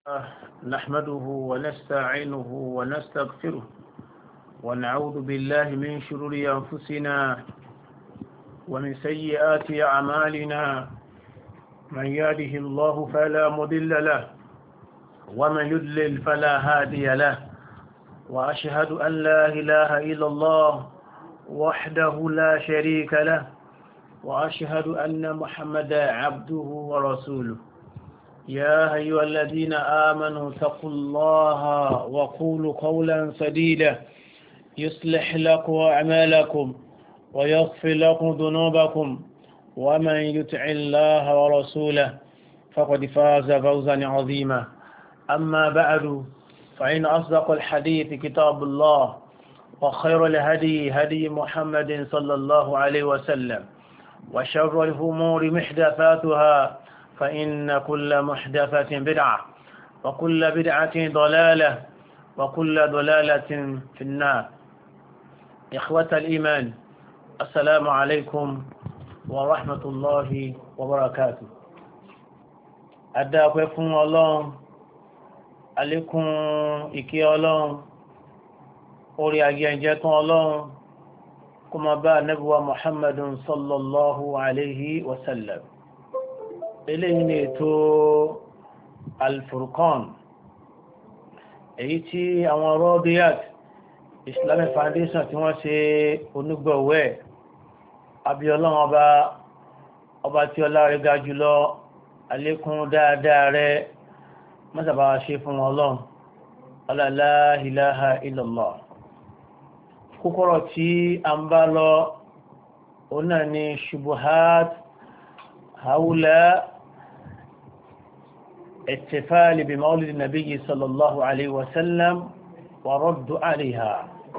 نحمده ونستعينه ونستغفره ونعوذ بالله من شرور أنفسنا ومن سيئات أعمالنا. من يهده الله فلا مضل له ومن يضلل فلا هادي له، وأشهد أن لا إله إلا الله وحده لا شريك له، وأشهد أن محمدا عبده ورسوله. يا أيها الذين آمنوا اتقوا الله وقولوا قولا سديدا يصلح لكم أعمالكم ويغفر لكم ذنوبكم، ومن يطع الله ورسوله فقد فاز فوزا عظيما. أما بعد، فإن أصدق الحديث كتاب الله، وخير الهدي هدي محمد صلى الله عليه وسلم، وشر الأمور محدثاتها، فإن كل محدثة بدعة، وكل بدعة ضلالة، وكل ضلالة في النار. إخوة الإيمان، السلام عليكم ورحمة الله وبركاته. أدعوكم الله عليكم إكي الله أولي أجيانجاتكم الله كما با نبوة محمد صلى الله عليه وسلم. eléyìí ni ètò Al-Furqan, èyí tí àwọn Rọ́díyàt Islamic Foundation tí wọ́n ṣe onígbọ̀wọ́ àbí Ọlọ́run ọba tí ọlá rẹ̀ ga jùlọ, àlékún dáadáa rẹ̀ mọ́sàbá ṣe fún Ọlọ́run. La ilaha illallah. kókọ́rọ̀ tí a ń bá lọ ọ̀nà ni ṣubuhat haula احتفال بمولد النبي صلى الله عليه وسلم ورد عليها.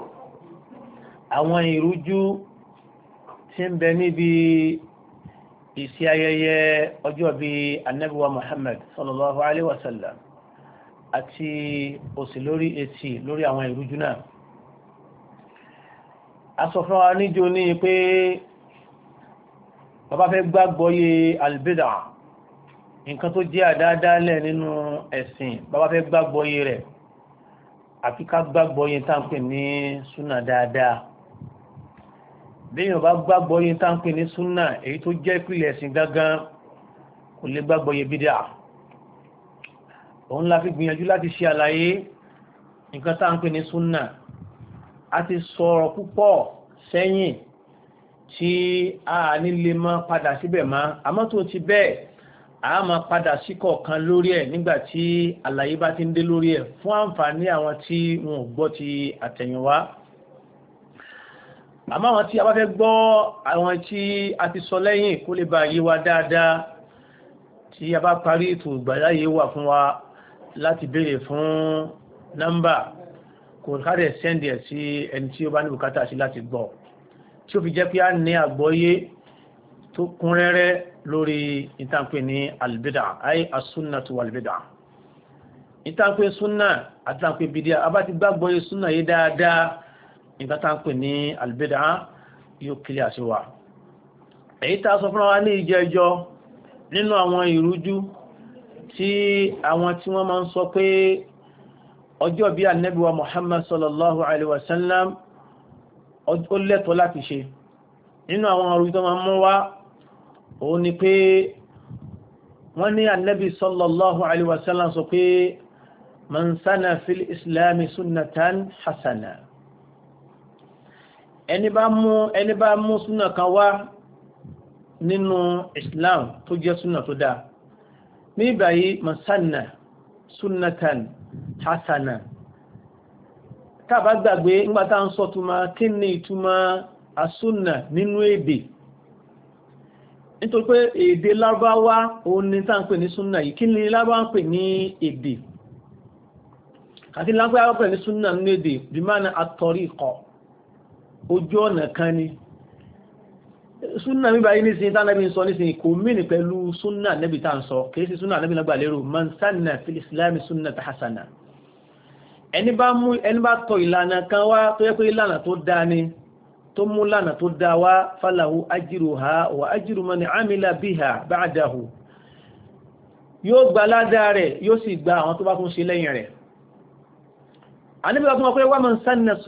àwọn ìrújú tí ń bẹ níbi ìṣe ayẹyẹ ọjọ́ bí Ànábì wa Muhammad sallallahu alaihi wasallam àti òsì lórí èsì lórí àwọn ìrújú náà. a sọ fún wa níjó ní pé bàbá fẹ́ gbàgbọ́ yé albid'a, nǹkan tó jẹ́ àdáadáalẹ̀ nínú ẹ̀sìn, bàbá fẹ́ gbàgbọ́ yé rẹ̀ àfi ká gbàgbọ́ yé tá ń pè ní súnà dáadáa. bí yóò bá gbàgbọ́ yé tá ń pè ní súnà, èyí tó jẹ́ ìpìlẹ̀ ẹ̀sìn gangan, kò lè gbàgbọ́ yé bídà. òun la fi gbìyànjú láti ṣe àlàyé nǹkan tá ń pè ní súnà. a ti sọ̀rọ̀ púpọ̀ sẹ́yìn tí a nílé mọ́ padà síbẹ̀ mọ́, àmọ́ tó ti bẹ́ẹ̀ a máa padà sí kọ̀ọ̀kan lórí ẹ̀ nígbàtí àlàyé bá ti ń dé lórí ẹ̀ fún àǹfààní àwọn tí wọn ò gbọ́ ti àtẹ̀yìnwá. àmọ́ àwọn tí a bá fẹ́ gbọ́ àwọn tí a ti sọ lẹ́yìn kó lè bá yé wa dáadáa, tí a bá parí ètò ìgbàláyé wà fún wa láti béèrè fún nọ́mbà, kò kárẹ̀ sẹ́ndì ẹ̀ sí ẹni tí ó bá ní bùkátà sí láti gbọ́, tí ó fi jẹ́ pé a ní àgbọ́yé tó kún rẹ́rẹ́ lórí ìtànpé ní albid'a, ay as-sunnatu wal-bid'a. ìtànpé súnnà àti ìtànpé bídíà, a bá ti gbàgbọ́yé súnnà yé dáadáa, ìtànpé ní albid'a yóò kílẹ̀ àṣíwá. èyí tá a sọ fún wa ní ìjẹ́jọ́ nínú àwọn ìrújú tí àwọn tí wọ́n máa ń sọ pé ọjọ́ bí Ànábì wa Muhammad sallallahu alaihi wasallam ó lẹ́tọ̀ọ́ láti ṣe. nínú àwọn ọ̀rọ̀ tó máa mú wá òun ni pé wọ́n ní Ànábì sallallahu alaihi wasallam sọ pé man sanna fil islami sunnatan hasana. ẹni bá mú súnà kan wá nínú Islam tó jẹ́ súnà tó dáa. ní ìbáyìí man sanna sunnatan hasana, tàbá gbàgbé ńgbàtà ń sọ túnmà kí ní ìtumọ̀ asúnà nínú èdè, nítorí pé èdè Lárúbáwá òun ni tá ń pè ní súnà yìí. kí ni Lárúbáwá ń pè ní èdè? àti Lárúbáwá pè ní súnà nínú èdè bí máa ní at-tariqa, ojú ọ̀nà kan ni. súnà mi báyìí nísìnyí tánàbí ń sọ nísìnyí kò mìíràn pẹ̀lú súnà nẹ́bí tá ń sọ, kìí sí súnà nẹ́bí lágbà lérò. man sanna fil islami sunnatan hasana, ẹni bá tọ ìlànà kan wá tó yẹ pé ìlànà tó dáa ni, tó mú lánà tó dá wá falahu ajruha wa ajru man amila biha ba'dahu. yóò gba ládàá rẹ̀ yóò sì gba àwọn tó bá tún ṣe lẹ́yìn rẹ̀. Ànábì wa fún pé wa man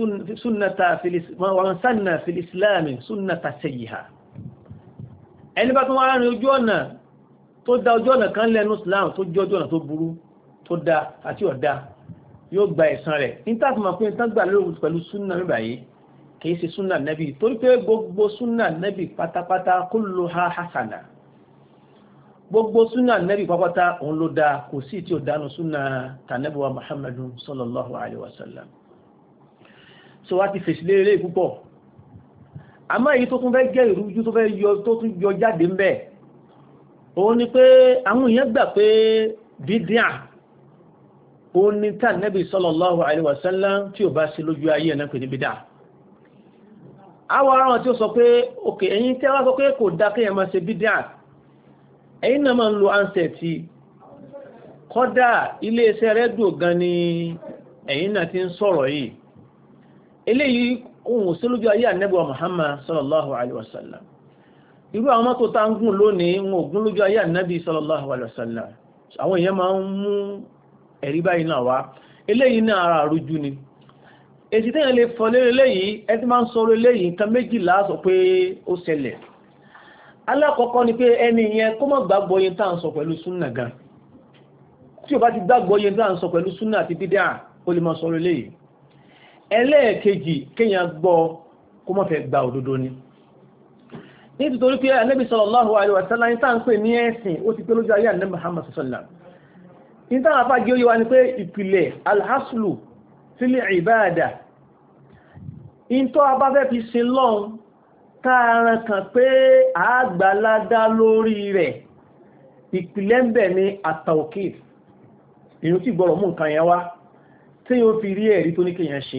sanna fil islam sunnata sayyiha, ẹni bá tún wá rìn ojú ọ̀nà tó dá ojú ọ̀nà kan lẹ́nu islam tó jẹ́ ojú ọ̀nà tó burú tó dá àti ọ̀dá yóò gba ẹ̀san rẹ̀. Níta fi mọ̀ pé tán gbà lórí pẹ̀lú súnà mi báyìí kìí ṣe súnà nẹ́bì, torí pé gbogbo súnà nẹ́bì pátápátá kulluha hasana, gbogbo súnà nẹ́bì pátápátá òun ló dá, kò sí tí ó dánú súnà tànẹ́bì wa Muhammadun sallallahu alaihi wasallam. So wá ti fèsì lérè púpọ̀, àmọ́ èyí tó tún fẹ́ jẹ́ ìrújú tó fẹ́ yọ tó tún yọ jáde ń bẹ̀ òun ni pé àwọn èèyàn gbà pé bídíà òun ni tànẹ́bì sallallahu alaihi wasallam tí ò bá sí lójú ayé ẹ̀ náà pè ní bídíà. Àwọn ará tí ó sọ pé òkè ẹ̀yin tí wá sọ pé kò dá kéèyàn máa ṣe bídíà, ẹ̀yin náà máa ń lo ansẹ̀tì kọ́dà iléeṣẹ́ rédíò gan ni ẹ̀yin náà ti ń sọ̀rọ̀ yìí. Eléyìí ohun sí lójú ayé Ànábì wa Muhammad sallallahu alaihi wasallam. Irú àwọn mọ́tò tá ń gùn lónìí wọn ò gùn lójú ayé Ànábì sallallahu alaihi wasallam. Àwọn èèyàn máa ń mú ẹ̀rí báyìí náà wá. Eléyìí náà ara àrújú ni. Èsì tẹ́yàn lè fọ́ lérè léyìí, ẹ ti máa ń sọ̀rọ̀ léyìí nǹkan méjìlá sọ pé ó ṣẹlẹ̀. Alákọ̀ọ́kọ́ ni pé ẹni yẹn kó má gbàgbọ́ yẹn tá à ń sọ pẹ̀lú súnà gan. Tí o bá ti gbàgbọ́ yẹn tá à ń sọ pẹ̀lú súnà àti bídíà, ó lè máa sọ̀rọ̀ léyìí. Ẹlẹ́ẹ̀kejì kéèyàn gbọ́ kó má fẹ́ gba òdodo ni. Nítorí pé Ànábì sallallahu alaihi wasallam tá à ń pè ní ẹ̀sìn ó ti pé lójú ayé Ànábì Muhammad sallallahu alaihi wasallam. Ní táwọn afáàgé ó yẹ wa ni pé ìpìlẹ̀ alhaslu fil ibada ìntọ́ abáfẹ́ fi sin lọ́n tààrà kan pé àgbàládá lórí rẹ̀ ìpìlẹ̀ ń bẹ̀ ní àtàwòkè èyí tí gbọ́rọ̀ mú nǹkan yẹn wá tí yóò fi rí ẹ̀rí tó ní kíyàn ṣe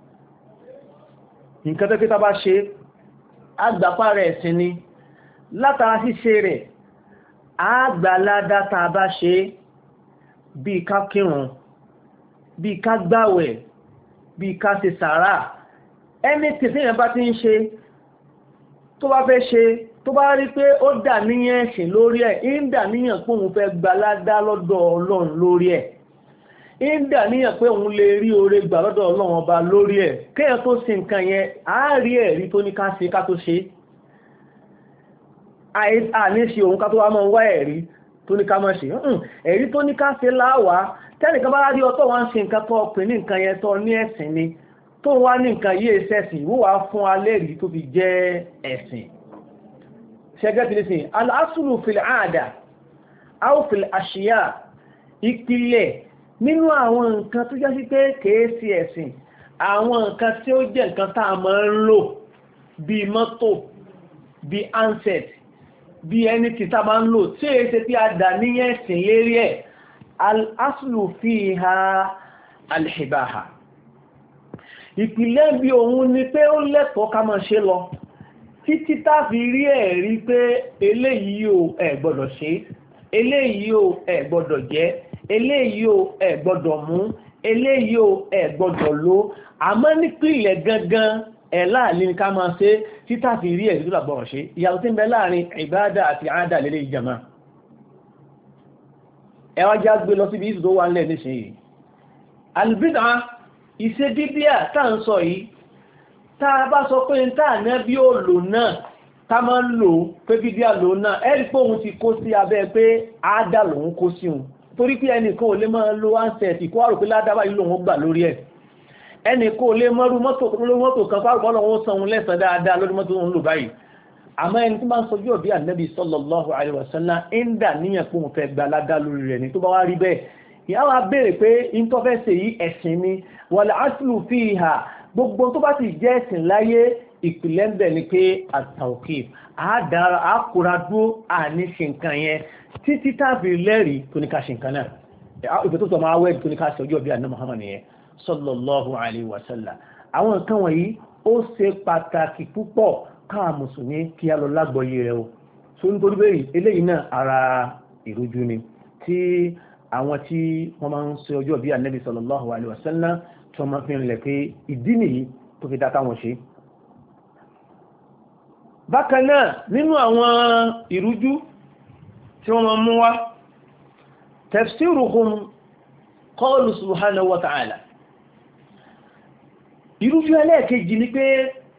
nǹkan tó kíta bá ṣe àgbàpá rẹ̀ sí ni látara ṣíṣe rẹ̀ àgbàládá tá a bá ṣe bí ká kírun bí ká gbàwẹ̀ bí ká ṣe sàárà ẹni tí èèyàn bá ti ń ṣe tó bá fẹ́ ṣe tó bá rí pé ó dà níyàn ẹ̀sìn lórí ẹ̀ ń dà níyàn pé òun fẹ́ gbaládá lọ́dọ̀ Ọlọ́run lórí ẹ̀ ń dà níyàn pé òun lè rí oore gbà lọ́dọ̀ Ọlọ́run ọba lórí ẹ̀ kéèyàn tó ṣe nǹkan yẹn á rí ẹ̀rí tó ní ká ṣe ká tó ṣe àní ṣe òun ká tó wá mọ́ wá ẹ̀rí tó ní ká mọ́ ṣe ẹ̀rí tó ní ká ṣe láwàá tẹ́nìkan bá rí ọtọ́ wá ń ṣe nǹkan tó pè ní nǹkan yẹn tó ní ẹ̀sìn ni tó wá ní nǹkan yí ẹ̀sẹ̀sìn wúwá fún alẹ́rí tó fi jẹ́ ẹ̀sìn ṣẹgẹ́ ti lè sìn al-aslu fil aada aw fil ashiya ìpìlẹ̀ nínú àwọn nǹkan tó jẹ́ sí pé kèésì ẹ̀sìn àwọn nǹkan tí ó jẹ́ nǹkan tá a máa ń lò bí mọ́tò bí handset bí ẹni tí tá a máa ń lò tí èé ṣe tí a dà ní ẹ̀sìn lérí ẹ̀ al-aslu fiha al-ibaha ìpìlẹ̀ bí òun ni pé ó lẹ́tọ̀ọ́ ká máa ṣe lọ títí tá fi rí ẹ̀rí pé eléyìí ò ẹ gbọ́dọ̀ ṣe eléyìí ò ẹ gbọ́dọ̀ jẹ eléyìí ò ẹ gbọ́dọ̀ mú eléyìí ò ẹ gbọ́dọ̀ lò àmọ́ nípìlẹ̀ gangan ẹ̀ láàrin ní ká máa ṣe títí tá fi rí ẹ̀rí tó làgbọ́rọ̀ ṣe ìyàtọ̀ tí ń bẹ láàrin ìbádà àti àádà lélẹ̀ ìjàmá ẹ wá já gbé lọ síbi ìsù tó wà nílẹ̀ nísìnyí albid'a ìṣe bíbíà tá ń sọ yìí tá a bá sọ pé ń tàà náà bí ó lò náà tá máa ń lò pé bíbíà lò náà ẹ̀rí pé òun ti kó sí abẹ́ pé àádà lòun kó sí òun torí pé ẹnìkan ò lè máa lo ansẹ̀tì kó àrò pé ládàbà yìí lòun gbà lórí ẹ̀ ẹnìkan ò lè mọ́rú mọ́tò kan fárúkọ́ lọ́wọ́ san òun lẹ́sàn dáadáa lórí mọ́tò òun lò báyìí àmọ́ ẹni tí máa ń sọ yóò bí ànábì sallallahu alaihi wasallam ń dà níyàn pé òun fẹ́ gba ládá lórí rẹ̀ ní tó bá wá rí bẹ́ẹ̀ ìyá wa béèrè pé ìntọ́fẹ́sẹ̀ yìí ẹ̀sìn ni wal aslu fiha gbogbo tó bá ti jẹ́ ẹ̀sìn láyé ìpìlẹ̀ ń bẹ̀ ni pé at-tawqif àádára àkúra dúró àní ṣe nǹkan yẹn títí táàbì lẹ́rìí tó ní ká ṣe nǹkan náà ìfẹ́ tó sọ máa wẹ́ẹ̀dì tó ní ká ṣe ọjọ́ bí àná Muhammad yẹn sallallahu alaihi wasallam àwọn nǹkan wọ̀nyí ó ṣe pàtàkì púpọ̀ káà mùsùlùmí kí a lọ lágbọ́yé rẹ̀ o so nítorí bẹ́ẹ̀ eléyìí náà ara ìrújú ni tí àwọn tí wọ́n máa ń ṣe ọjọ́ bí Ànábì sallallahu alaihi wasallam tí wọ́n máa fi rìnlẹ̀ pé ìdí nìyí tó fi dáta wọn ṣe. bákan náà nínú àwọn ìrújú tí wọ́n máa mú wá tafsiruhum qawlu subhanahu wa ta'ala irúfẹ́ ẹlẹ́ẹ̀kejì ni pé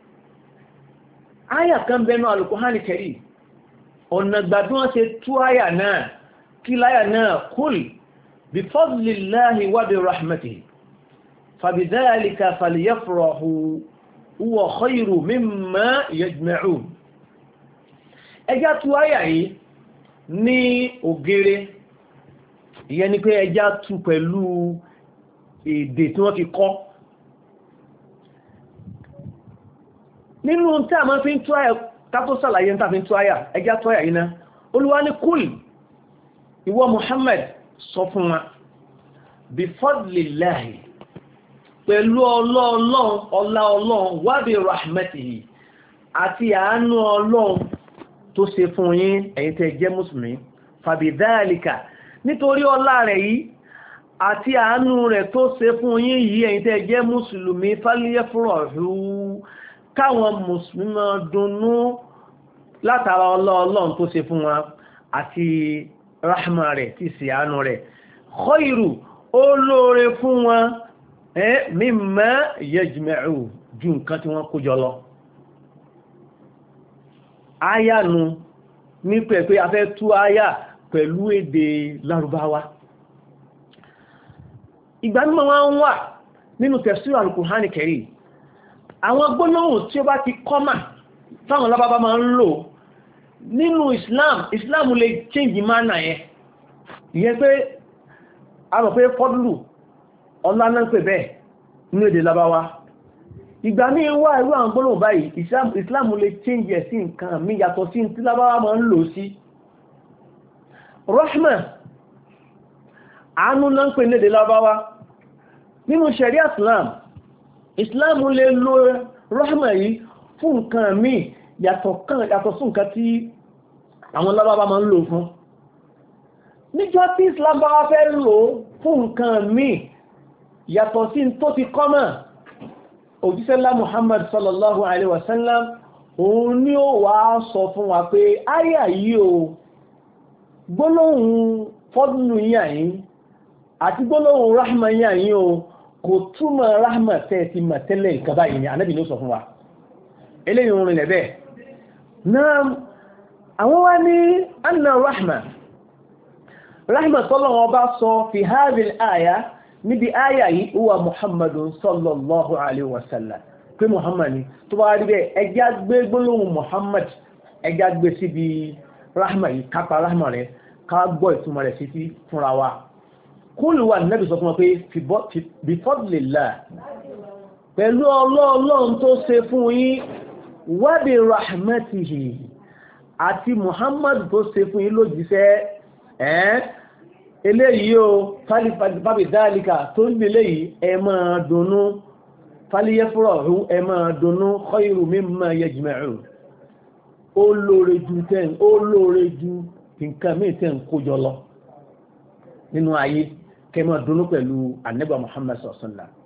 àyà kan bẹnu Al-Qur'ani Karim ọ̀nà gbàdún wọ́n ṣe tú àyà náà kí láyà náà kul bi fadlillahi wa bi rahmatihi fabidhalika falyafrahu huwa khayru mimma yajma'un ẹjá tú àyà yìí ní ògèrè ìyẹn ni pé ẹjá tú pẹ̀lú èdè tí wọ́n fi kọ́ nínú tí a máa fi ń tú àyà tátó sàlàyé tí a fi ń tú àyà ẹjá tú àyà yìí náà Olúwa ní kúl ìwọ Muhammad sọ fún wa bí fadlillahi pẹ̀lú ọlá Ọlọ́run wa bi rahmatihi àti àánú Ọlọ́run tó ṣe fún yín ẹ̀yin tẹ́ jẹ́ mùsùlùmí fàbídálíkà nítorí ọlá rẹ̀ yìí àti àánú rẹ̀ tó ṣe fún yín yìí ẹ̀yin tẹ́ jẹ́ mùsùlùmí falyafrahu káwọn mùsùlùmí máa dunnú látara Ọlọ́run tó ṣe fún wa àti rahma rẹ̀ tí ṣe àánú rẹ̀ khayru olóore fún wọn mimma yajma'u ju nǹkan tí wọ́n kójọ lọ áyà nu ní pé a fẹ́ tú áyà pẹ̀lú èdè Lárúbáwá ìgbà mímọ̀ wọ́n wà nínú tafsir Al-Qur'ani Karim àwọn gbólóhùn tí ó bá ti kọ́mà táwọn Lárúbáwá máa ń lò nínú Islam lè change mana yẹn ìyẹn pé a rọ̀ pé fọ́dúlù ọlá náà pè bẹ́ẹ̀ nínú èdè Lárúbáwá ìgbà ní wá irú àwọn gbólóhùn báyìí Islam lè change ẹ̀ sí nǹkan mi yàtọ̀ sí tí Lárúbáwá máa ń lò sí rahma àánú náà ń pè ní èdè Lárúbáwá nínú sharia Islam lè lo rahma yìí fún nǹkan mi yàtọ̀ sí nǹkan tí àwọn Lárúbáwá máa ń lò fún níjọ́ tí Islam bá wá fẹ́ lò fún nǹkan mi yàtọ̀ sí tó ti kọ́mọ̀ òjíṣẹ́lá Muhammad sallallahu alaihi wasallam òun ni ó wá sọ fún wa pé àyà yìí o gbólóhùn fọ́dúnù yìí àti gbólóhùn rahma yìí o kò túmọ̀ rahma tẹ́ ti mọ̀ tẹ́lẹ̀ nǹkan báyìí ni Ànábì ló sọ fún wa eléyìí orin lẹ́bẹ̀ náà àwọn wá ní anna rahma tọ́lọ́wọ́ bá sọ fi hadhihi al-aya níbi áyà yìí huwa Muhammadun sallallahu alaihi wasallam pé Muhammad ni tó bá rí bẹ́ ẹjá gbé gbólóhùn Muhammad ẹjá gbé síbi rahma yìí kápa rahma rẹ̀ ká gbọ́ ìtumọ̀ rẹ̀ sí fúnra wa kúlù wà Nábì sọ fún wa pé bí fadlillah pẹ̀lú Ọlọ́run tó ṣe fún yín wa bi rahmatihi àti Muhammad tó ṣe fún yín lójíṣẹ́ eléyìí o fàbí dáríkà tó ń gbélé yìí ẹ máa dunnú falyafrahu ẹ máa dunnú khayru mimma yajma'un ó lóore ju nǹkan mí tẹ́ ń kójọ lọ nínú ayé kẹ máa dunnú pẹ̀lú Ànábì Muhammad sallallahu alaihi wasallam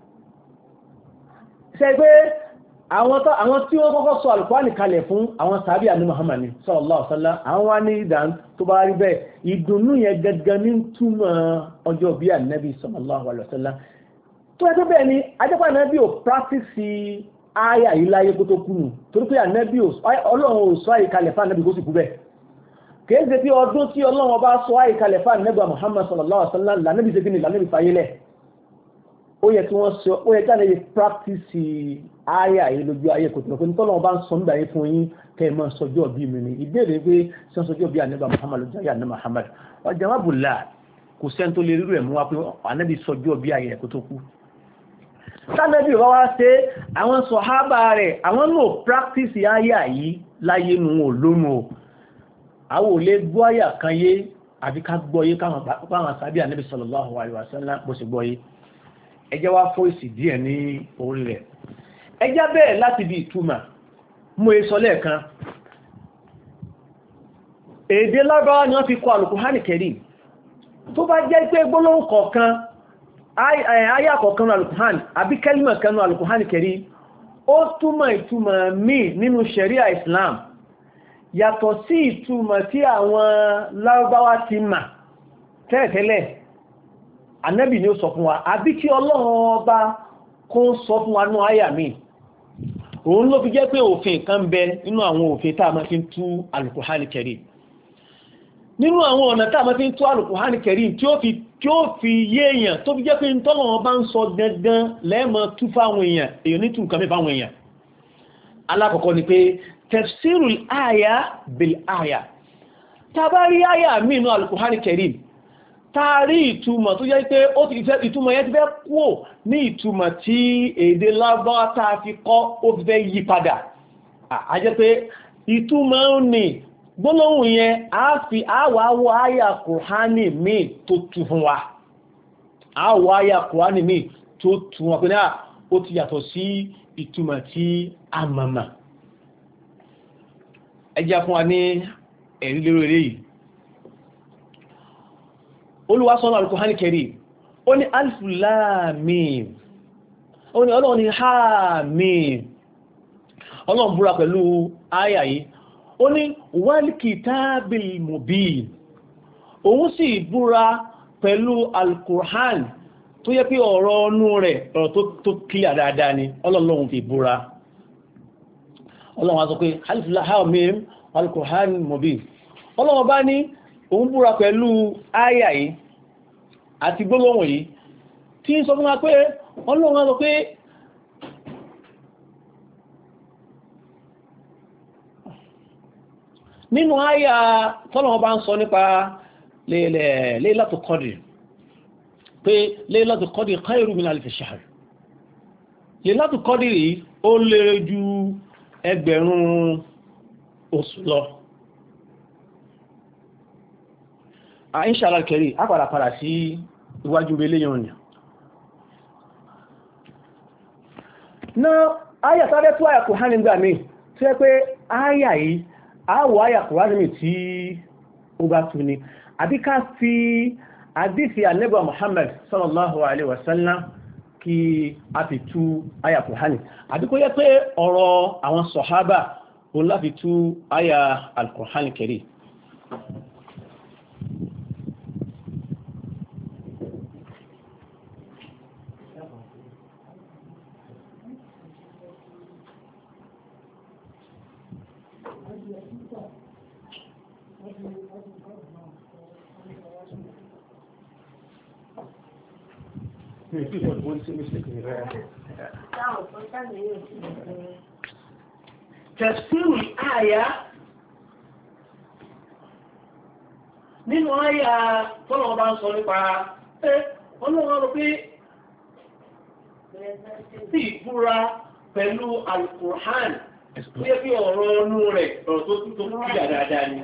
ṣe pé àwọn tí wọ́n kọ́kọ́ sọ Al-Qur'ani kalẹ̀ fún àwọn sàábí Ànábì Muhammad sallallahu alaihi wasallam àwọn wá ní ìdán tó bá rí bẹ́ẹ̀ ìdùnnú yẹn gẹ́gẹ́ ní túmọ̀ ọjọ́ bí Ànábì sallallahu alaihi wasallam tó ẹgbẹ́ bẹ́ẹ̀ ni ajẹ́pọ̀ Ànábì ò practice ááyà yìí láyé kó tó kú nù torí pé Ọlọ́run ò sọ àyè kalẹ̀ fún Ànábì kó sì kú bẹ́ẹ̀ kìí ṣe pé ọdún tí Ọlọ́run bá sọ àyè kalẹ̀ fún Ànábì Muhammad sallallahu alaihi wasallam lànàbì ṣe kí ni lànàbì fayélẹ̀ ó yẹ kí Ànábì practice ááyà yìí lójú ayé kò tó pé tọ́lọ́run bá ń sọ nígbà yìí fún yín kẹ́ ẹ máa sọjọ́ bí mi ni ìbéèrè pé ṣé sọjọ́ bí Ànábì Muhammad lójú ayé Ànábì Muhammad ọjà wà bùlá kò sẹ́ni tó lè rírò ẹ̀ mú wa pé Ànábì sọjọ́ bí ayé kò tó kú sánẹ́bì wá wá ṣe àwọn sọ̀hábà rẹ̀ àwọn náà practice ááyà yìí láyé nu wọn lónú o àwọn ò lè gbọ́ àyà kan yé àbí ká gbọ́ yé káwọn sàbí Ànábì sallallahu alaihi wasallam bó ṣe gbọ́ yé ẹjẹ́ wá fọ́ ìsì díẹ̀ ní orí rẹ̀ ẹjẹ́ bẹ́ẹ̀ láti bí ìtumà mú èso lẹ́ẹ̀kan èdè Lárúbáwá ni wọ́n fi kọ Al-Qur'ani Karim tó bá jẹ́ pé gbólóhùn kọ̀ọ̀kan àyà kọ̀ọ̀kan ní Al-Qur'ani àbí kẹ́límà kan ní Al-Qur'ani Karim ó túmọ̀ ìtumọ̀ míì nínú Sharia Islam yàtọ̀ sí ìtumọ̀ tí àwọn Lárúbáwá ti mà tẹ́lẹ̀tẹ́lẹ̀ Ànábì ni ó sọ fún wa àbí kí Ọlọ́run ọba kó sọ fún wa nínú àyà mi òun ló fi jẹ́ pé òfin kan bẹ nínú àwọn òfin tá a máa fi ń tú Al-Qur'an Karim nínú àwọn ọ̀nà tá a máa fi ń tú Al-Qur'an Karim tí ó fi yé èèyàn tó fi jẹ́ pé Ọlọ́run bá ń sọ gangan lẹ́ẹ̀mọ́ tú fáwọn èèyàn ní tú nǹkan mẹ́fà àwọn èèyàn alákọ̀ọ́kọ́ ni pé tafsirul aya bil aya tabari aya mi nínú Al-Qur'an Karim taari ìtumọ̀ tó jẹ́ pé ó ti fẹ́ ìtumọ̀ yẹn ti fẹ́ kúrò ní ìtumọ̀ tí èdè Lárúbáwá tá a fi kọ́ ó fi fẹ́ yí padà a jẹ́ pé ìtumọ̀ ń ní gbólóhùn yẹn àwọ̀ àyà Kùránì míì tó tú fún wa àwọ̀ àyà Kùránì míì tó tú wọn pé náà ó ti yàtọ̀ sí ìtumọ̀ tí a mọ̀mọ̀ ẹ jẹ́ fún wa ní ẹ̀rí lérò eléyìí Olúwa sọ nínú Al-Qur'an Karim ó ní alif lam mim ó ní Ọlọ́run ní ha mim Ọlọ́run búra pẹ̀lú àyà yìí ó ní wal kitabil mubin òun sì búra pẹ̀lú Al-Qur'an tó yẹ pé ọ̀rọ̀ ọnú rẹ̀ ọ̀rọ̀ tó clear dáadáa ni Ọlọ́run fi búra Ọlọ́run wá sọ pé alif lam mim Al-Qur'an mubin Ọlọ́run bá ní òun búra pẹ̀lú àyà yìí àti gbólóhùn yìí tí ń sọ fún wa pé Ọlọ́run wá sọ pé nínú àyà tọ́lọ́run bá ń sọ nípa Laylatul Qadr pé Laylatul Qadr khairu min alfi shahr Laylatul Qadr yìí ó lérè ju ẹgbẹ̀rún oṣù lọ inshallah kẹrì àpàdàpàdà sí iwájú eléyàn ni náà àyà sáré tó àyà Kùránì nígbà míì tí ó pé àyà yìí àwọ̀ àyà Kùránì tí ó bá tún ni àbí ká fi àdísì Ànábì Muhammad sallallahu alaihi wasallam kí a fi tú àyà Kùránì àbí kó yẹ pé ọ̀rọ̀ àwọn sàhábà òun láfi tú àyà Al-Qur'an Karim Tafsirul àyà nínú àyà tọ́lọ̀ bá ń sọ nípa Ọlọ́run rọ̀ pé sí ìbúra pẹ̀lú Al-Qur'an tó yẹ kí ọ̀rọ̀ ọnú rẹ̀ ọ̀rọ̀ tó kí dáadáa ni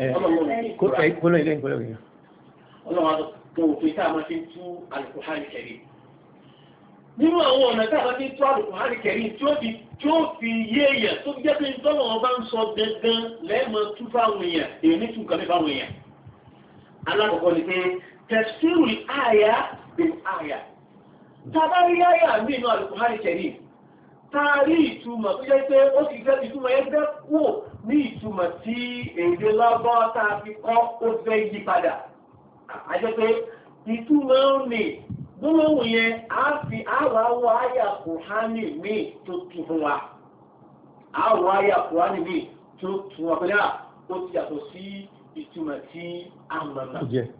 Ọlọ́run tó fi tá a máa fi tú Al-Qur'an Karim nínú àwọn ọ̀nà tí a bá ti tó Al-Qur'an Karim tí ó fi yé èèyàn tó jẹ́ pé tọ́lọ̀ wọn bá ń sọ gangan lẹ́ẹ̀mọ́ tú fáwọn èèyàn èèyàn ní túnkà mẹ́fà àwọn èèyàn alákọ̀ọ́kọ́ ni pé tafsirul àyà bil àyà tàbá rí àyà nínú Al-Qur'an Karim tààrí ìtumọ̀ tó jẹ́ pé ó sì fẹ́ ìtumọ̀ yẹn fẹ́ kú ní ìtumọ̀ tí èdè Lárúbáwá tá a fi kọ́ ó fẹ́ yí padà àjẹ́ pé ìtumọ̀ ń ní gbólóhùn yẹn àwọ̀ àyà Kùránì míì tó tún fún wa àwọ̀ àyà Kùránì míì tó tún wa pẹ̀lú ó ti yàtọ̀ sí ìtumọ̀ tí a mọ̀nà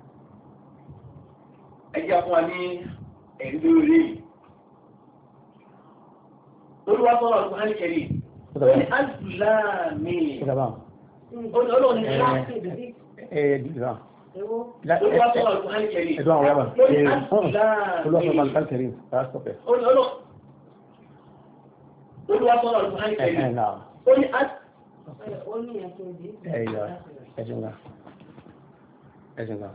ẹjẹ́ fún wa ní ẹ̀rí lórí Olúwa sọ̀rọ̀ Al-Qur'an Karim ó ní alif lam mim Ọlọ́run ní láti Olúwa sọ̀rọ̀ Al-Qur'an Karim. Olúwa sọ̀rọ̀ Al-Qur'an Karim. Olúwa sọ̀rọ̀ Al-Qur'an Karim. Ó ní ẹjọ́ngá.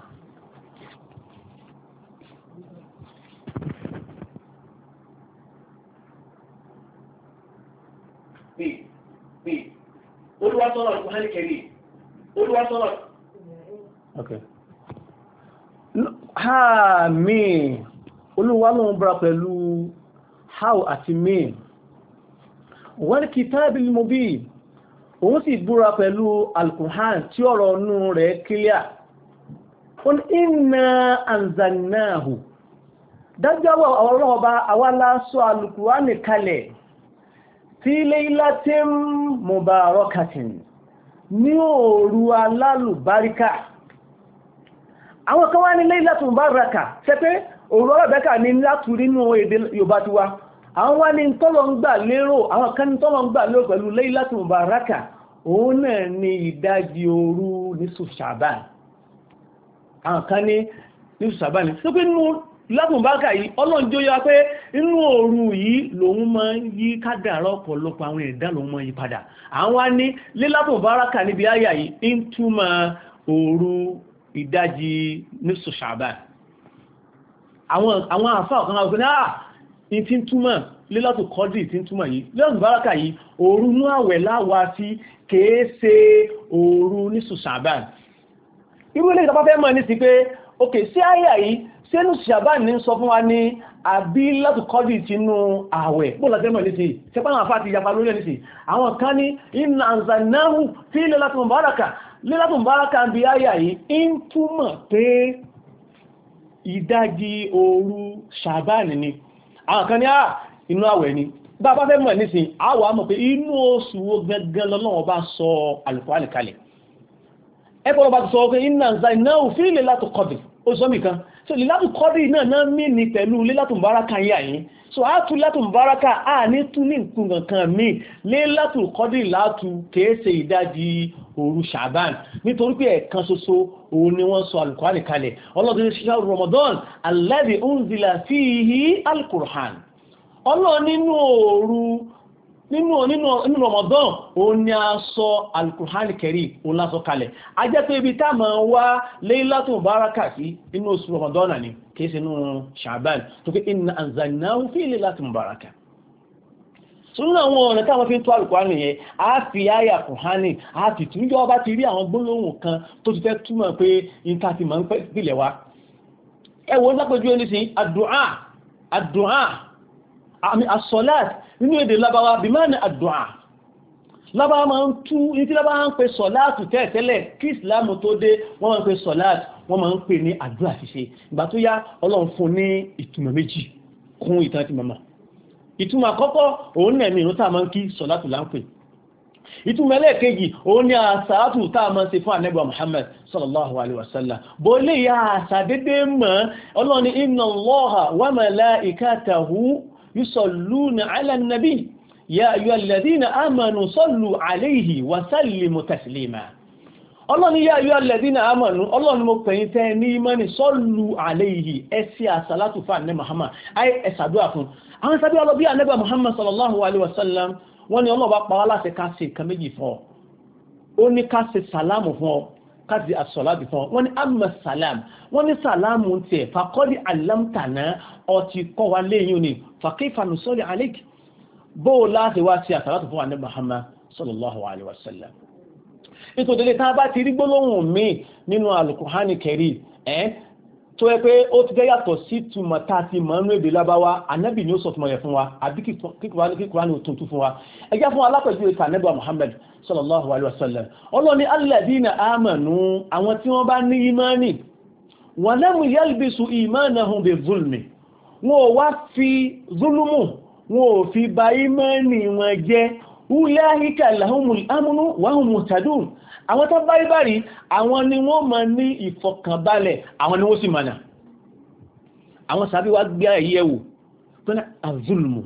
Olúwa sọ̀rọ̀ Al-Qur'an Karim. Olúwa sọ̀rọ̀. Okay. Ha mi Olúwa ló ń búra pẹ̀lú how àti mi wal kitabil mubin òun sì búra pẹ̀lú Al-Qur'an tí ọ̀rọ̀ inú rẹ̀ clear ó ní inna anzalnahu dájáwà ọlọ́ọ̀bá awálásọ alùkùránì kalẹ̀ fi laylatin mubarakatin ní òru alálùbáríkà àwọn kan wá ní laylatin mubaraka ṣe pé òru alálùbáríkà ní látú nínú èdè Yorùbá ti wá àwọn wá ní tọ́lọ ń gbà lérò àwọn kan ní tọ́lọ ń gbà lérò pẹ̀lú laylatin mubaraka òun náà ni ìdajì òru ní Ṣàbán àwọn kan ní Ṣàbán ní sọ pé nínú látùn bákà yìí Ọlọ́run jẹ́ yá pé inú òru yìí lòun máa ń yí kádàrá ọ̀pọ̀lọpọ̀ àwọn ẹ̀dá lòun máa yí padà àwọn wá ní lílátùn báràkà níbi àyà yìí ń túmọ̀ òru ìdajì nísù Ṣàbán àwọn àfáà kan àwọn náà in ti ń túmọ̀ lílátùn kọ́dì ti ń túmọ̀ yìí lílátùn báràkà yìí òru mú àwẹ̀ láwá sí kèése òru nísù Ṣàbán irú ilé ìjọba fẹ́ mọ̀ ní sí pé òkè sí àyà yìí sínú Ṣàbán ní sọ fún wa ní àbí látù kọ́dì tínú àwẹ̀ bóòlá tẹ́mọ̀ ní sí ṣẹpá àwọn àfáà ti yapa lórí ẹni sí àwọn kan ní inna anzalnahu fi laylatin mubarakah bí áyà yìí ń túmọ̀ pé ìdajì òru Ṣàbán ni àwọn kan ní inú àwẹ̀ ni bá bá fẹ́ mọ̀ ní sí àwọ̀ àmọ̀ pé inú oṣù wo gẹ́gẹ́ lọ́lọ́wọ́ bá sọ Al-Qur'an kalẹ̀ ẹgbọ́n bá ti sọ pé inna anzalnahu fi laylatil qadr ó sọ mìkan so lílátù kọ́dì náà mí ní pẹ̀lú lílátù báraka yà yìí so a tún látù báraka a ní tún ní nǹkan mí lílátù kọ́dì látù kèése ìdájí òru Ṣàbán nítorí pé ẹ̀kan ṣoṣo òun ni wọ́n sọ Al-Qur'an kalẹ̀ ọlọ́dún shahru Ramadan alladhi unzila fihi al-Qur'an ọlọ́ nínú òru nínú Ramadan òun ni a sọ Al-Qur'an Karim òun lásọ kalẹ̀ a jẹ́ pé ibi tá ma wá Laylatul Baraka sí inú oṣù Ramadan ní kìí sí inú Sha'ban tó kí inna anzalnahu fi Laylatul Baraka sínú àwọn ọ̀nà táwọn fi ń tó Al-Qur'an yẹn a fi àyà Kùránì a fi tún jọ bá ti rí àwọn gbólóhùn kan tó ti fẹ́ túmọ̀ pé nǹka ti máa ń pìlẹ̀ wá ẹwọ́n lápẹjú ẹni sí àdùá àmì as-salat nínú èdè Lábáwá bí máa ní àdùá Lábáwá máa ń tú ní tí Lábáwá ń pè sọ̀láàtù tẹ́ẹ̀tẹ́lẹ̀ kí ìsìlámù tó dé wọ́n máa ń pè sọ̀láàtù wọ́n máa ń pè ní àdúrà ṣíṣe ìgbà tó yá Ọlọ́run fún ní ìtumọ̀ méjì kún ìtàn ti màmá ìtumọ̀ àkọ́kọ́ òun náà ní ìrun tá a máa ń kí sọ̀láàtù là ń pè ìtumọ̀ ẹlẹ́ẹ̀kejì òun ni àsàátù tá a máa ń ṣe fún Ànábì Muhammad sallallahu alaihi wasallam bó lè yá àṣà dédé mọ́ Ọlọ́run ní inna Allaha wa malaikatahu yusalluna ala nabi ya ayyuhalladhina amanu sallu alayhi wa sallimu taslima Ọlọ́run ya ayyuhalladhina amanu Ọlọ́run mo pè yín tẹ́ ní ìmánì sallu alayhi ẹ ṣe àsàlátù fún Ànábì Muhammad ay ẹ ṣàdúà fún àwọn sabi Ọlọ́run bí Ànábì Muhammad sallallahu alaihi wasallam wọ́n ní Ọlọ́run bá pa wá láṣẹ ká ṣe kan méjì fún ó ní ká ṣe salamu fún ká ṣe as-salatu fún wọ́n ní amma salam wọ́n ní salamu tí faqad allamtana ó ti kọ́ wa leyin ni fa kayfa nusalli alayk bó láti wá sí àsàlátù fún Ànábì Muhammad sallallahu alaihi wasallam nítorí tá bá ti rí gbólóhùn mi nínú Al-Qur'ani Karim tó yẹ pé ó ti yàtọ̀ sí túmọ̀ tá ti mọ̀ nínú èdè Lábáwá Ànábì ni ó sọ túmọ̀ yẹn fún wa àbí kíkùránì ó tuntun fún wa ẹ jẹ́ fún alápẹ̀jú ìta Ànábì Muhammad sallallahu alaihi wasallam Ọlọ́ni alladhina amanu àwọn tí wọ́n bá ní ìmánì wa lam yalbisu imanahum bizulmi wọn ò wá fi zulumu wọn ò fi bà ìmánì wọn jẹ́ ulaika lahumul amnu wa hum muhtadun àwọn tó bá ibárí àwọn ni wọ́n máa ní ìfọkànbalẹ̀ àwọn ni wọ́n sì mọ̀nà àwọn sàbí wá gbé ẹ̀yẹ̀wò tó ní azulmu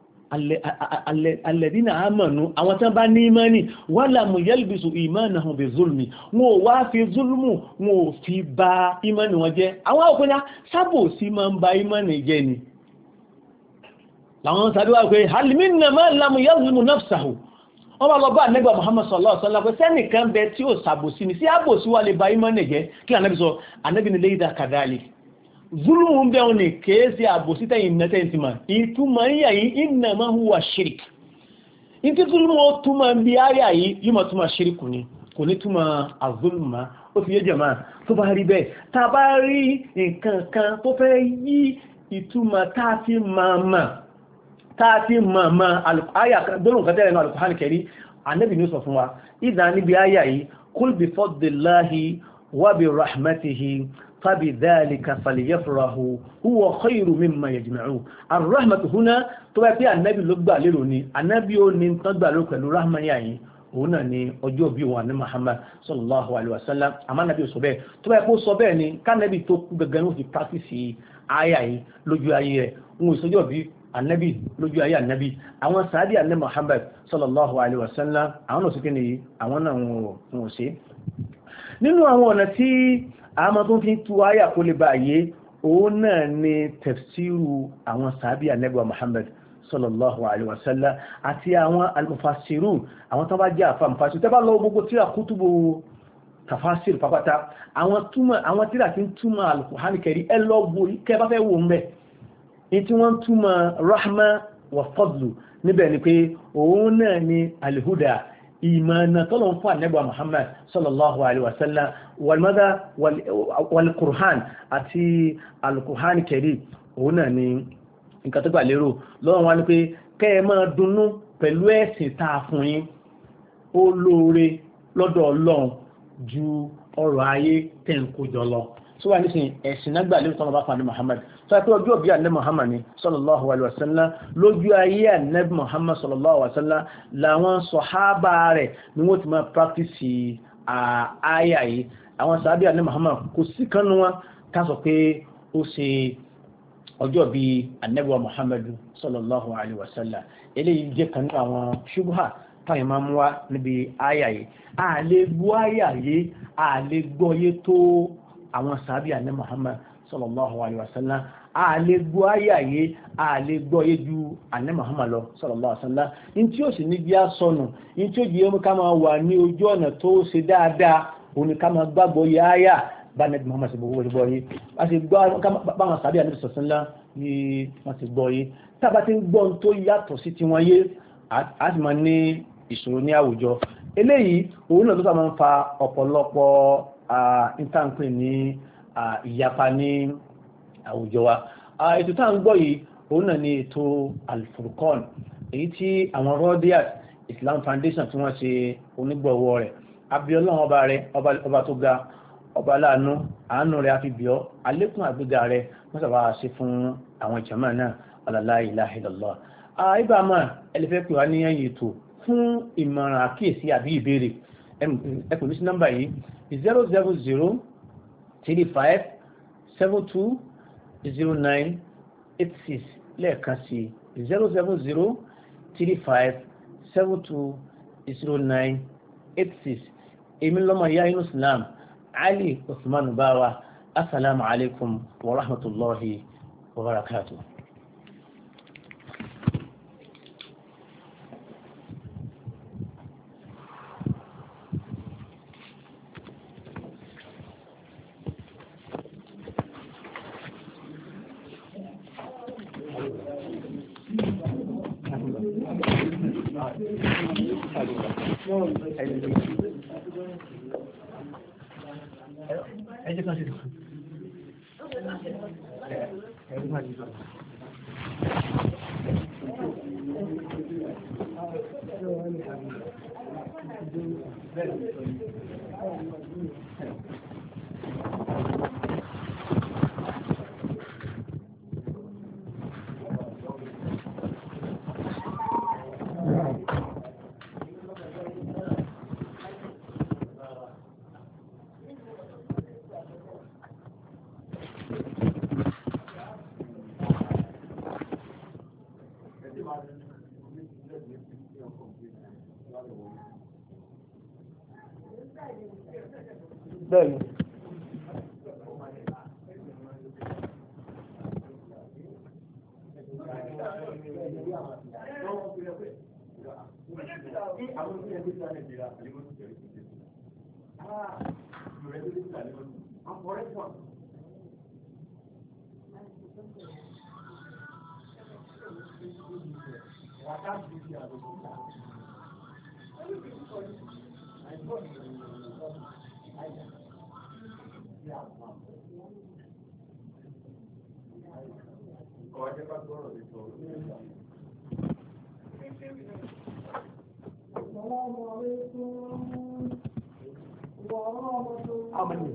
alladhina amanu àwọn tó bá ní ìmánì walam yalbisu imanahum bizulmi wọn ò wá fi zulmu wọn ò fi bà ìmánì wọn jẹ́ àwọn òpinna sábò sí máa ń bà ìmánì jẹ́ ni láwọn sàbí wá pé hal minna man lam yazlimu nafsahu wọ́n bá lọ bá Ànábì Muhammad sallallahu alaihi wasallam pé sẹ́nìkan bẹ tí ó sàbòsí ní sí àbòsí wà lè bá ìmánì jẹ́ kí Ànábì sọ Ànábì ní laysa kadhalik zulmu ń bẹ̀rún ní kéèsì àbòsí tẹ́yìn nẹ́tẹ́ntì ma ìtumọ̀ yíyà yìí innama huwa shirk ìtí zulmu ó túmọ̀ bí áyà yìí yìí mọ̀ túmọ̀ shirku ni kò ní túmọ̀ azulma ó fi yé jẹ̀má tó bá rí bẹ́ẹ̀ tá bá rí nǹkan kan tó fẹ́ yí ìtumọ̀ táàtí mọ̀mọ̀ àyà gbọ́nà kẹtẹ́rẹ̀ náà Al-Qur'an Karim Ànábì ní sọ fún wa ìdá níbi àyà yìí kul bi fadlillahi wa bi rahmatihi fabidhalika falyafrahu huwa khayru mimma yajma'un. Ar-rahmatu huna tó bá pé ànábì ló gbà lérò ni ànábì ó ní tán gbà lérò pẹ̀lú rahma yìí òun náà ni ọjọ́ bí wọn ní Muhammad sallallahu alaihi wasallam àmọ́ ànábì ó sọ bẹ́ẹ̀ tó bá kó sọ bẹ́ẹ̀ ni kánàbì tó kú gẹ́gẹ́ ní ó fi practice àyà yìí lójú ayé rẹ̀ ń ìsọjọ́ bí ànábì lójú ayé ànábì àwọn sàádì ànábì Muhammad sallallahu alaihi wasallam àwọn náà sì kí ni àwọn náà wọn ò ṣe nínú àwọn ọ̀nà tí àmọ́ tó fi tú àyà kó lè báyé òun náà ni tafsiru àwọn sàábí ànábì Muhammad sallallahu alaihi wasallam àti àwọn al-mufassirun àwọn tó bá jẹ́ àfà mufassir tẹ́ bá lọ gbogbo tíra kútùbù tafasir pápátá àwọn tíra tí ń túmọ̀ al-Qur'an Karim ẹ lọ gbọ́ kẹ́ bá fẹ́ wò ń bẹ̀ ní tí wọ́n túmọ̀ rahma wa fadlu níbẹ̀ ni pé òun náà ni al-huda ìmọ̀nà tọ́lọ̀ fún ànábì Muhammad sallallahu alaihi wasallam walmada walqur'an àti alqur'an Karim òun náà ni nǹkan tó gbà lérò lọ́wọ́ wọn ni pé kẹ́ ẹ máa dunnú pẹ̀lú ẹ̀sìn tá a fún yín ó lóore lọ́dọ̀ Ọlọ́run ju ọrọ̀ ayé tẹ̀ ń kójọ lọ tó wà nísìnyí ẹ̀sìn náà gbà lérò tọ́lọ̀ bá fún ànábì Muhammad sọ pé ọjọ́ bí ànábì Muhammad ni sallallahu alaihi wasallam lójú ayé ànábì Muhammad sallallahu alaihi wasallam làwọn sọ̀hábà rẹ̀ ni wọ́n ti máa practice àyà yìí àwọn sàábì ànábì Muhammad kò sí kan nu wọn ká sọ pé ó ṣe ọjọ́ bí ànábì Muhammad sallallahu alaihi wasallam eléyìí jẹ́ kan ní àwọn ṣubha táyẹ̀ máa mú wá níbi àyà yìí a lè gbọ́ àyà yìí a lè gbọ́ yé tó àwọn sàábì ànábì Muhammad sallallahu alaihi wasallam a lè gbọ́ àyà yìí a lè gbọ́ yé ju ànábì Muhammad lọ sallallahu alaihi wasallam in tí ó sì ní bí a sọnù in tí ó jẹ́ ká máa wà ní ojú ọ̀nà tó ṣe dáadáa òun ni ká máa gbàgbọ́ yé àyà bá ànábì Muhammad sí gbogbo gbọ́ yé a sì gbọ́ báwọn sàábì ànábì sallallahu ní wọ́n ti gbọ́ yé tábà ti ń gbọ́ tó yàtọ̀ sí ti wọn yé a sì máa ní ìṣòro ní àwùjọ eléyìí òun náà tó sábà ń fa ọ̀pọ̀lọpọ̀ ìtànpè ní ìyapa ní àwùjọ wa ètò tá à ń gbọ́ yìí òun náà ni ètò Al-Furqan èyí tí àwọn Rodiat Islam Foundation tí wọ́n ṣe onígbọ̀wọ́ rẹ̀ abiola ọba rẹ̀ ọba tó ga ọba aláàánú àánú rẹ̀ àfi bíọ́ àlékún àgbéga rẹ̀ wọ́n sábà ṣe fún àwọn ìjàmá náà la ilaha illallah ibà máa ẹlẹ́fẹ́ pè wá ní ẹ̀yìn ètò fún ìmọ̀ràn àkíyèsí àbí ìbéèrè ẹ pè mí sí nọ́mbà yìí 000 35 72 0986 lẹ́ẹ̀kan sí 000 35 72 0986 èmi lọ́mọ ìyá inú Islam Ali Usman Bawa assalamu alaikum wa rahmatullahi wa barakatuh. Bẹ́ẹ̀ni. Assalamu alaikum. How many?